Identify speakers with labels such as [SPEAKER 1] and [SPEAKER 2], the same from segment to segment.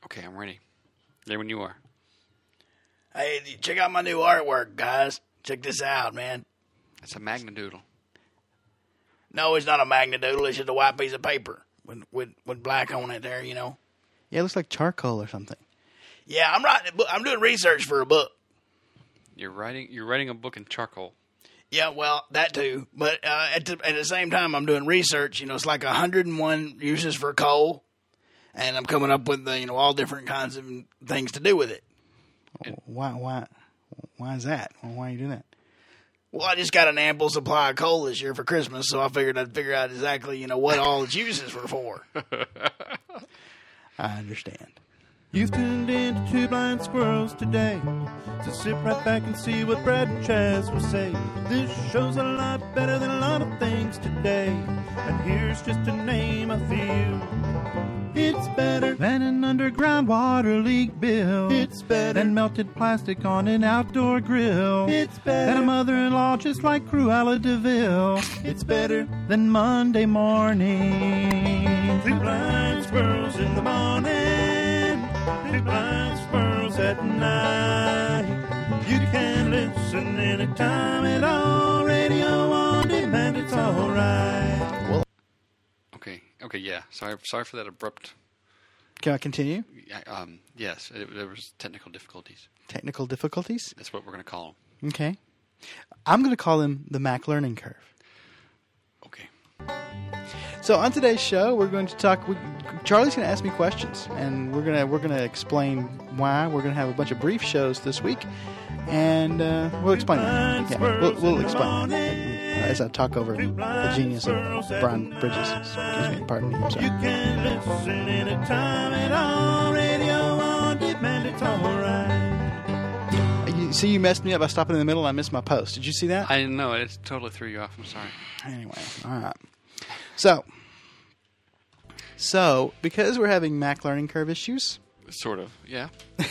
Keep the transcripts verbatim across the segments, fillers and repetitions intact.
[SPEAKER 1] Okay, I'm ready. There when you are.
[SPEAKER 2] Hey, check out my new artwork, guys. Check this out, man.
[SPEAKER 1] It's a Magnadoodle.
[SPEAKER 2] No, it's not a Magnadoodle. It's just a white piece of paper with with, with black on it there, you know.
[SPEAKER 3] Yeah, it looks like charcoal or something.
[SPEAKER 2] Yeah, I'm writing. A book. I'm doing research for a book.
[SPEAKER 1] You're writing. You're writing a book in charcoal.
[SPEAKER 2] Yeah, well, that too. But uh, at, the, at the same time, I'm doing research. You know, it's like one hundred and one uses for coal, and I'm coming up with uh, you know all different kinds of things to do with it.
[SPEAKER 3] Why? Why? Why is that? Why are you doing that?
[SPEAKER 2] Well, I just got an ample supply of coal this year for Christmas, so I figured I'd figure out exactly you know what all its uses were for.
[SPEAKER 3] I understand.
[SPEAKER 4] You've tuned in to Two Blind Squirrels today, so sit right back and see what Brad and Chaz will say. This show's a lot better than a lot of things today, and here's just to name a few. It's better than an underground water leak bill. It's better than melted plastic on an outdoor grill. It's better than a mother-in-law just like Cruella DeVille. It's better than Monday morning. Two blind squirrels in the morning. Two blind squirrels at night. You can listen anytime at all. Radio on demand, it's alright.
[SPEAKER 3] Well,
[SPEAKER 1] Okay. Okay. Yeah. Sorry. Sorry for that abrupt.
[SPEAKER 3] can I continue?
[SPEAKER 1] Yeah, Um. Yes. It, there was technical difficulties.
[SPEAKER 3] Technical difficulties?
[SPEAKER 1] That's what we're going to call them.
[SPEAKER 3] Okay. I'm going to call them the Mac Learning Curve.
[SPEAKER 1] Okay.
[SPEAKER 3] So on today's show, we're going to talk. We, Charlie's going to ask me questions, and we're gonna we're gonna explain why. We're going to have a bunch of brief shows this week, and uh, we'll explain that. Yeah, we'll, we'll explain that as I talk over the genius of Brian Bridges. Excuse me, pardon me. I'm sorry.
[SPEAKER 4] You can listen anytime at all. Radio on demand, it's alright.
[SPEAKER 3] You, see, you messed me up by stopping in the middle. And I missed my post. Did you see that?
[SPEAKER 1] I didn't know. It totally threw you off. I'm sorry.
[SPEAKER 3] Anyway, all right. So, so because we're having Mac Learning Curve issues,
[SPEAKER 1] Sort of. Yeah.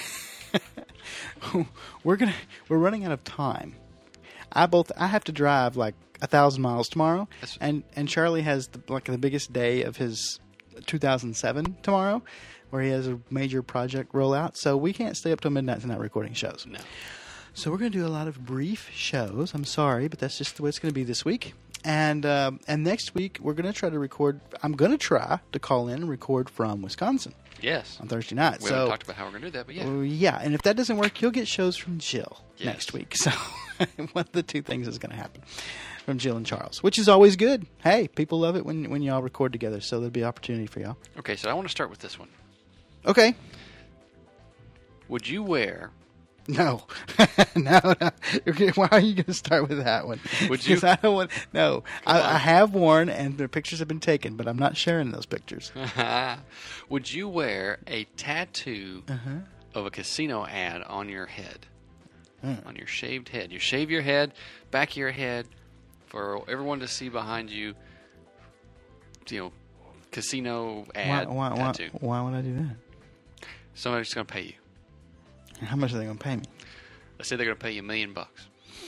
[SPEAKER 3] we're gonna we're running out of time. I both I have to drive like a thousand miles tomorrow,
[SPEAKER 1] That's-
[SPEAKER 3] and and Charlie has the, like the biggest day of his two thousand seven tomorrow, where he has a major project rollout. So we can't stay up till midnight tonight recording shows.
[SPEAKER 1] No.
[SPEAKER 3] So we're going to do a lot of brief shows. I'm sorry, but that's just the way it's going to be this week. And um, and next week we're going to try to record. I'm going to try to call in and record from Wisconsin
[SPEAKER 1] Yes.
[SPEAKER 3] on Thursday night.
[SPEAKER 1] We
[SPEAKER 3] so
[SPEAKER 1] haven't talked about how we're going to do that, but yeah.
[SPEAKER 3] uh, yeah, and if that doesn't work, you'll get shows from Jill
[SPEAKER 1] Yes.
[SPEAKER 3] next week. So one of the two things is going to happen from Jill and Charles, which is always good. Hey, people love it when when y'all record together. So there'll be opportunity for y'all.
[SPEAKER 1] Okay, so I want to start with this one.
[SPEAKER 3] Okay.
[SPEAKER 1] Would you wear?
[SPEAKER 3] No, no, no. Okay, why are you going to start with that one?
[SPEAKER 1] Would you-
[SPEAKER 3] Because I don't want. No, I, I have worn, and the pictures have been taken, but I'm not sharing those pictures.
[SPEAKER 1] Would you wear a tattoo
[SPEAKER 3] Uh-huh.
[SPEAKER 1] of a casino ad on your head?
[SPEAKER 3] Mm.
[SPEAKER 1] On your shaved head. You shave your head, back of your head, for everyone to see behind you. You know, casino
[SPEAKER 3] Why,
[SPEAKER 1] ad
[SPEAKER 3] why, why,
[SPEAKER 1] tattoo.
[SPEAKER 3] why would I do that?
[SPEAKER 1] Somebody's going to pay you.
[SPEAKER 3] And how much are they going to pay me?
[SPEAKER 1] Let's say they're going to pay you a million bucks.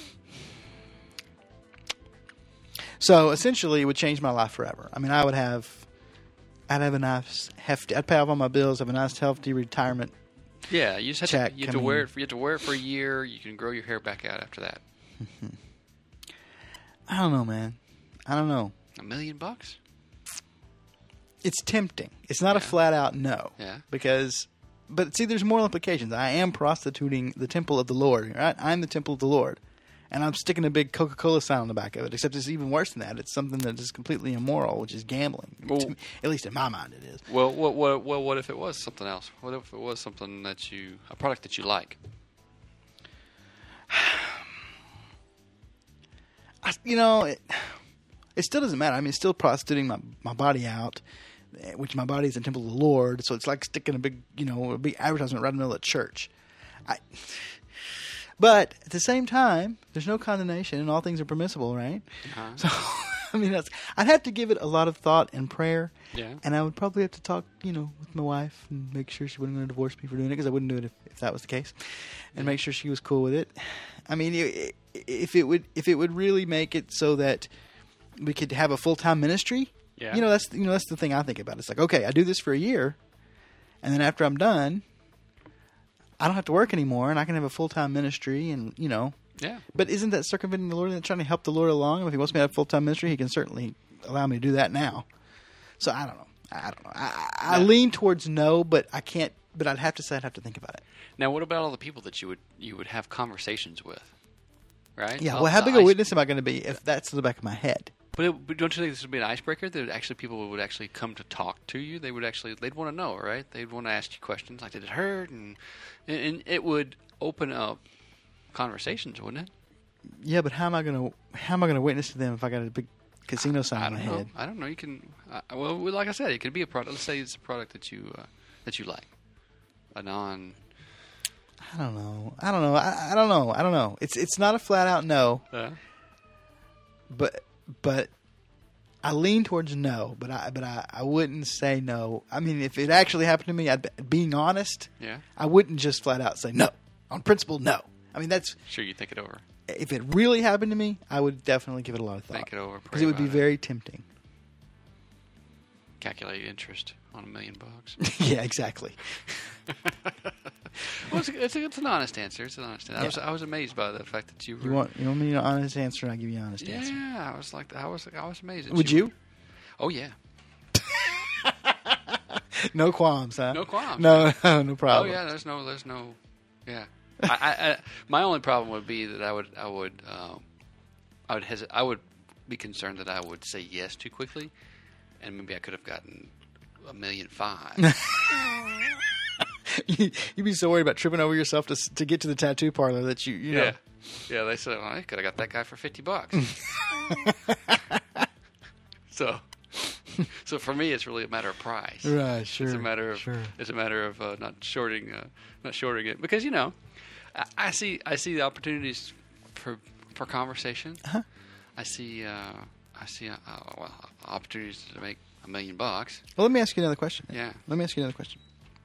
[SPEAKER 3] So essentially, it would change my life forever. I mean, I would have, I'd have a nice hefty. I'd pay off all my bills. Have a nice hefty retirement.
[SPEAKER 1] Yeah, you just have
[SPEAKER 3] Check,
[SPEAKER 1] to. You have
[SPEAKER 3] I
[SPEAKER 1] to wear
[SPEAKER 3] mean-
[SPEAKER 1] it. For, you have to wear it for a year. You can grow your hair back out after that.
[SPEAKER 3] I don't know, man. I don't know.
[SPEAKER 1] A million bucks?
[SPEAKER 3] It's tempting. It's not a
[SPEAKER 1] Yeah.
[SPEAKER 3] flat out no.
[SPEAKER 1] Yeah.
[SPEAKER 3] Because, but see, there's more implications. I am prostituting the temple of the Lord, right? I'm the temple of the Lord. And I'm sticking a big Coca-Cola sign on the back of it, except it's even worse than that. It's something that is completely immoral, which is gambling.
[SPEAKER 1] Well-
[SPEAKER 3] To me- at least in my mind, it is.
[SPEAKER 1] Well, what, what, what, what if it was something else? What if it was something that you, a product that you like?
[SPEAKER 3] I, you know, it, it still doesn't matter. I mean, it's still prostituting my, my body out, eh, which my body is the temple of the Lord. So it's like sticking a big, you know, a big advertisement right in the middle of the church. I, but at the same time, there's no condemnation, and all things are permissible, right?
[SPEAKER 1] Uh-huh.
[SPEAKER 3] So, I mean, that's, I'd have to give it a lot of thought and prayer.
[SPEAKER 1] Yeah.
[SPEAKER 3] And I would probably have to talk, you know, with my wife and make sure she wasn't going to divorce me for doing it, because I wouldn't do it if, if that was the case, and make sure she was cool with it. I mean, i- if it would, if it would really make it so that we could have a full time ministry,
[SPEAKER 1] Yeah.
[SPEAKER 3] you know, that's you know that's the thing I think about. It's like, okay, I do this for a year, and then after I'm done, I don't have to work anymore, and I can have a full time ministry, and you know.
[SPEAKER 1] Yeah.
[SPEAKER 3] But isn't that circumventing the Lord and trying to help the Lord along? If He wants me to have full time ministry, He can certainly allow me to do that now. So I don't know. I don't know. I, I
[SPEAKER 1] Yeah.
[SPEAKER 3] lean towards no, but I can't. But I'd have to say I'd have to think about it.
[SPEAKER 1] Now, what about all the people that you would you would have conversations with? Right?
[SPEAKER 3] Yeah.
[SPEAKER 1] All
[SPEAKER 3] Well, how
[SPEAKER 1] the
[SPEAKER 3] big a
[SPEAKER 1] ice-
[SPEAKER 3] witness am I going to be if that's in the back of my head?
[SPEAKER 1] But, it, but don't you think this would be an icebreaker? That actually people would actually come to talk to you. They would actually they'd want to know, right? They'd want to ask you questions like, "Did it hurt?" And and it would open up conversations, wouldn't it?
[SPEAKER 3] Yeah, but how am I going to how am I going to witness to them if I got a big casino sign
[SPEAKER 1] I
[SPEAKER 3] on my
[SPEAKER 1] don't know.
[SPEAKER 3] head?
[SPEAKER 1] I don't know. You can. Uh, well, like I said, it could be a product. Let's say it's a product that you uh, that you like, a non.
[SPEAKER 3] I don't know. I don't know. I, I don't know. I don't know. It's it's not a flat out no,
[SPEAKER 1] Uh,
[SPEAKER 3] but but I lean towards no. But I but I, I wouldn't say no. I mean, if it actually happened to me, I'd, being honest,
[SPEAKER 1] yeah.
[SPEAKER 3] I wouldn't just flat out say no on principle. No. I mean, that's
[SPEAKER 1] Sure, you think it over.
[SPEAKER 3] if it really happened to me, I would definitely give it a lot of thought.
[SPEAKER 1] Think it over.
[SPEAKER 3] Because it would be very tempting.
[SPEAKER 1] Calculate interest on a million bucks.
[SPEAKER 3] Yeah, exactly.
[SPEAKER 1] Well, it's, a, it's, a, it's an honest answer. It's an honest answer. I
[SPEAKER 3] Yeah.
[SPEAKER 1] was I was amazed by the fact that you were.
[SPEAKER 3] You want you want me an honest answer, and I give you an honest
[SPEAKER 1] yeah,
[SPEAKER 3] answer.
[SPEAKER 1] I was like I was I was amazed. That
[SPEAKER 3] Would you?
[SPEAKER 1] were- oh yeah.
[SPEAKER 3] No qualms, huh?
[SPEAKER 1] No qualms.
[SPEAKER 3] No, no
[SPEAKER 1] Oh
[SPEAKER 3] problem.
[SPEAKER 1] yeah. There's no. There's no. Yeah. I, I, I my only problem would be that I would I would um, I would hesi- I would be concerned that I would say yes too quickly, and maybe I could have gotten a million five.
[SPEAKER 3] You'd be so worried about tripping over yourself to s- to get to the tattoo parlor that you you know.
[SPEAKER 1] Yeah. Yeah, they said, well, I could have got that guy for fifty bucks. so, so for me, it's really a matter of price.
[SPEAKER 3] Right, sure.
[SPEAKER 1] It's a matter of
[SPEAKER 3] sure.
[SPEAKER 1] it's a matter of uh, not shorting, uh, not shorting it, because you know, I, I see I see the opportunities for for conversation.
[SPEAKER 3] Uh-huh.
[SPEAKER 1] I see uh, I see uh, uh, well, opportunities to make a million bucks.
[SPEAKER 3] Well, let me ask you another question.
[SPEAKER 1] Yeah.
[SPEAKER 3] Let me ask you another question.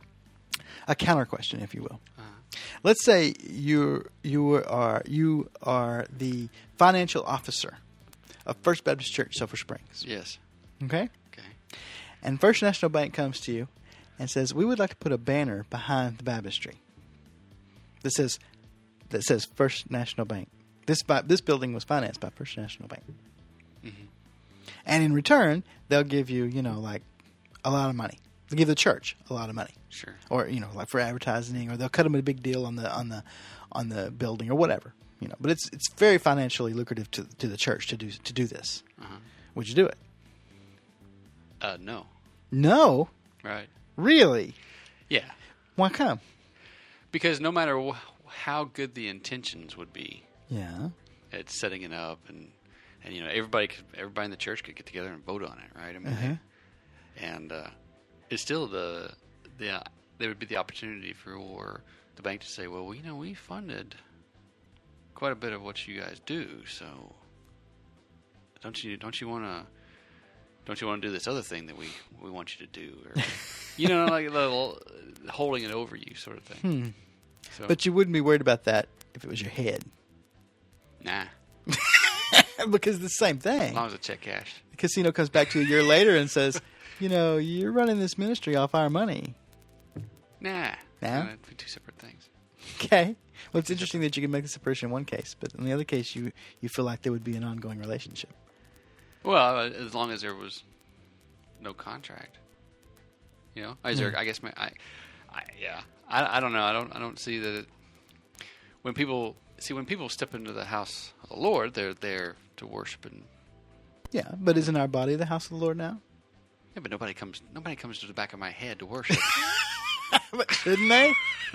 [SPEAKER 3] A counter question, if you will.
[SPEAKER 1] Uh,
[SPEAKER 3] Let's say you you are you are the financial officer of First Baptist Church, Sulphur Springs.
[SPEAKER 1] yes.
[SPEAKER 3] Okay.
[SPEAKER 1] Okay.
[SPEAKER 3] And First National Bank comes to you and says, "We would like to put a banner behind the baptistry that says that says First National Bank. This bi- this building was financed by First National Bank,
[SPEAKER 1] Mm-hmm.
[SPEAKER 3] and in return, they'll give you you know like a lot of money. They'll give the church a lot of money,
[SPEAKER 1] Sure.
[SPEAKER 3] or you know like for advertising, or they'll cut them a big deal on the on the on the building or whatever. You know, but it's it's very financially lucrative to to the church to do to do this.
[SPEAKER 1] Uh-huh.
[SPEAKER 3] Would you do it?
[SPEAKER 1] Uh, no.
[SPEAKER 3] No,
[SPEAKER 1] Right.
[SPEAKER 3] really.
[SPEAKER 1] Yeah.
[SPEAKER 3] Why come?
[SPEAKER 1] Because no matter wh- how good the intentions would be
[SPEAKER 3] Yeah.
[SPEAKER 1] at setting it up, and and you know everybody could, everybody in the church could get together and vote on it, right? I mean,
[SPEAKER 3] Uh-huh.
[SPEAKER 1] and uh, it's still the the uh, there would be the opportunity for the bank to say, well, you know, we funded quite a bit of what you guys do, so don't you don't you want to don't you want to do this other thing that we, we want you to do, or you know, like a little holding it over you sort of thing.
[SPEAKER 3] Hmm.
[SPEAKER 1] So,
[SPEAKER 3] But you wouldn't be worried about that if it was your head.
[SPEAKER 1] nah,
[SPEAKER 3] Because it's the same
[SPEAKER 1] as
[SPEAKER 3] thing.
[SPEAKER 1] long as the check cashed.
[SPEAKER 3] The casino comes back to you a year later and says, you know, you're running this ministry off our money.
[SPEAKER 1] Nah,
[SPEAKER 3] Nah?
[SPEAKER 1] Nah, two separate things.
[SPEAKER 3] Okay. Well, it's interesting that you can make the separation in one case, but in the other case, you, you feel like there would be an ongoing relationship.
[SPEAKER 1] Well, uh, as long as there was no contract, you know. Is there, I guess my, I, I yeah, I, I don't know. I don't, I don't see that. It, when people see when people step into the house of the Lord, they're there to worship, and
[SPEAKER 3] Yeah, but isn't our body the house of the Lord now?
[SPEAKER 1] yeah, but nobody comes, nobody comes to the back of my head to worship.
[SPEAKER 3] But shouldn't they?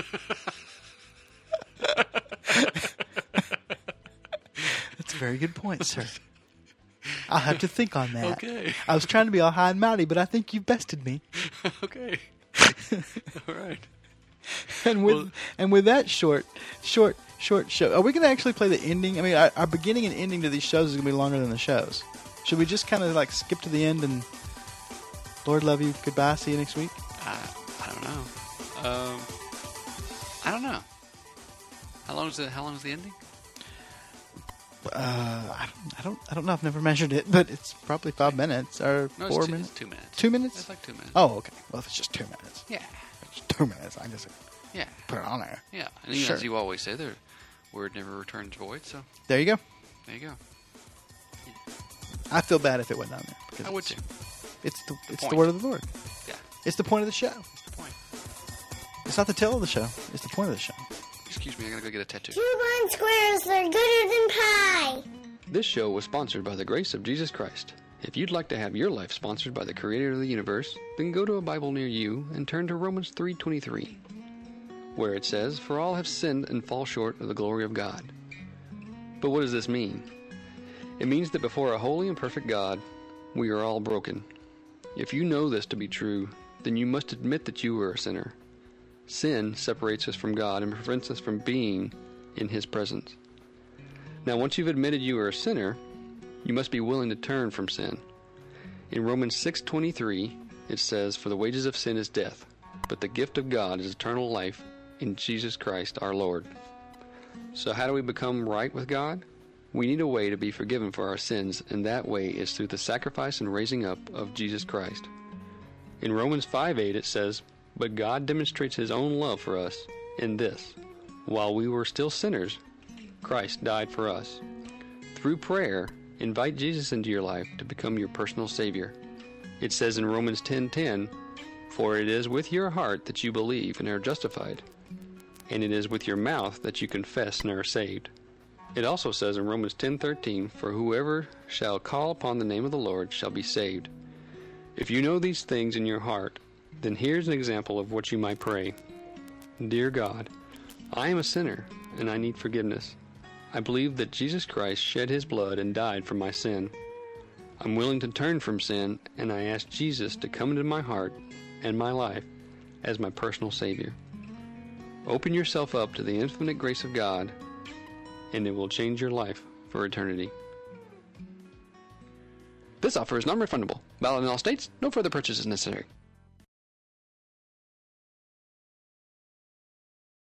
[SPEAKER 3] That's a very good point, sir. I'll have to think on that.
[SPEAKER 1] Okay.
[SPEAKER 3] I was trying to be all high and mighty, but I think you've bested me.
[SPEAKER 1] Okay, all right.
[SPEAKER 3] And with
[SPEAKER 1] Well-
[SPEAKER 3] and with that short, short, short show, are we going to actually play the ending? I mean, our, our beginning and ending to these shows is going to be longer than the shows. Should we just kind of like skip to the end and Lord love you, goodbye, see you next week?
[SPEAKER 1] I, I don't know. Um, I don't know. How long is the How long is the ending?
[SPEAKER 3] Uh, I don't, I don't, I don't know. I've never measured it, but it's probably five minutes or
[SPEAKER 1] No,
[SPEAKER 3] four
[SPEAKER 1] it's two,
[SPEAKER 3] minutes.
[SPEAKER 1] it's two minutes.
[SPEAKER 3] Two minutes?
[SPEAKER 1] It's like two minutes.
[SPEAKER 3] Oh, okay. Well, if it's just two minutes,
[SPEAKER 1] yeah.
[SPEAKER 3] it's two minutes. I just
[SPEAKER 1] Yeah.
[SPEAKER 3] put it on there.
[SPEAKER 1] Yeah. And
[SPEAKER 3] Sure.
[SPEAKER 1] as you always say, the word never returns void, so
[SPEAKER 3] There you go.
[SPEAKER 1] there you go.
[SPEAKER 3] I feel bad if it went down there. Because
[SPEAKER 1] I would
[SPEAKER 3] it's,
[SPEAKER 1] too.
[SPEAKER 3] it's the it's the
[SPEAKER 1] point.
[SPEAKER 3] word of the Lord.
[SPEAKER 1] Yeah.
[SPEAKER 3] It's the point of the show.
[SPEAKER 1] That's the point.
[SPEAKER 3] It's not the tail of the show. It's the point of the show.
[SPEAKER 1] Excuse me, I gotta go get a tattoo.
[SPEAKER 5] Two blind squirrels are gooder than pie.
[SPEAKER 1] This show was sponsored by the grace of Jesus Christ. If you'd like to have your life sponsored by the Creator of the universe, then go to a Bible near you and turn to Romans three twenty-three, where it says, "For all have sinned and fall short of the glory of God." But what does this mean? It means that before a holy and perfect God, we are all broken. If you know this to be true, then you must admit that you are a sinner. Sin separates us from God and prevents us from being in His presence. Now, once you've admitted you are a sinner, you must be willing to turn from sin. In Romans six twenty-three, it says, "For the wages of sin is death, but the gift of God is eternal life in Jesus Christ our Lord." So how do we become right with God? We need a way to be forgiven for our sins, and that way is through the sacrifice and raising up of Jesus Christ. In Romans five eight it says, "But God demonstrates His own love for us in this: while we were still sinners, Christ died for us." Through prayer, invite Jesus into your life to become your personal Savior. It says in Romans ten ten, "For it is with your heart that you believe and are justified, and it is with your mouth that you confess and are saved." It also says in Romans ten thirteen, "For whoever shall call upon the name of the Lord shall be saved." If you know these things in your heart, then here's an example of what you might pray. Dear God, I am a sinner and I need forgiveness. I believe that Jesus Christ shed His blood and died for my sin. I'm willing to turn from sin, and I ask Jesus to come into my heart and my life as my personal Savior. Open yourself up to the infinite grace of God, and it will change your life for eternity. This offer is non-refundable. Valid in all states. No further purchase is necessary.